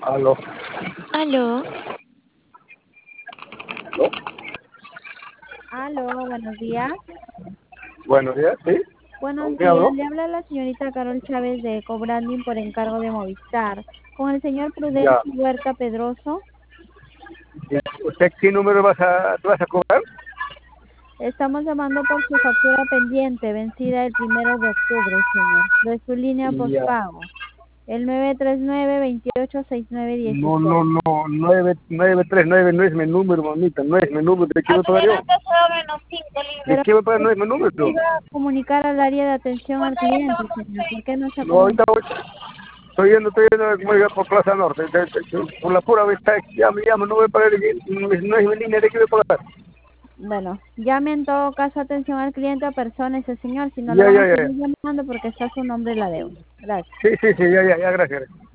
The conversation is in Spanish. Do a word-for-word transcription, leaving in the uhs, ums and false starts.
Aló. Aló. ¿Aló? Aló, buenos días. Buenos días, ¿sí? ¿Con Buenos quién días, hablo? le habla la señorita Carol Chávez de Cobranding por encargo de Movistar. Con el señor Ya. Prudencio Huerta Pedroso, Ya. ¿Usted qué número vas a, tú vas a cobrar? estamos llamando por su factura pendiente, vencida el primero de octubre, señor, de su línea Ya. postpago, el nueve tres nueve, veintiocho sesenta y nueve No, no, dieciséis. no. nueve, nueve, tres, nueve no es mi número, mamita. No es mi número. ¿De qué voy a pagar yo? ¿De Pero qué voy a pagar? No es mi se número. iba a comunicar al área de atención al cliente, señor. ¿Por qué no se ha No, ahorita comunicado? voy. Estoy yendo, estoy yendo como diga, por Plaza Norte. De- de- de- por la pura vista, ya me llamo, no voy a pagar. No es no es mi línea. ¿De qué voy a pagar? Bueno, llame en todo caso atención al cliente o persona ese señor, si no lo Ya, van a ya, ya, seguir ya. llamando porque está su nombre en la deuda. Gracias. Sí, sí, sí, ya, ya, ya, gracias.